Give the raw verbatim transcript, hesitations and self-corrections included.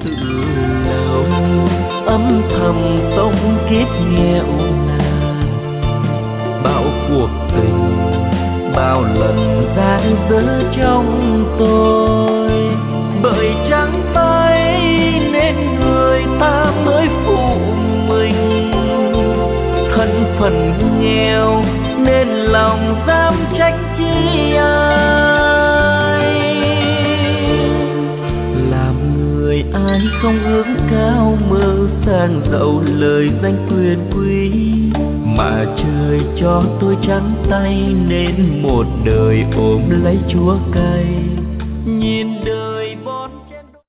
từ lâu, âm thầm tông kiếp nghèo nàn. Bao cuộc tình, bao lần dang dở trong tôi, bởi trắng tay nên người ta mới phụ mình. Thân phận nghèo nên lòng dám trách chi ai. Làm người ai không ước cao mơ sang giàu lời danh quyền quý, mà trời cho tôi trắng tay nên một đời ôm lấy chúa cay.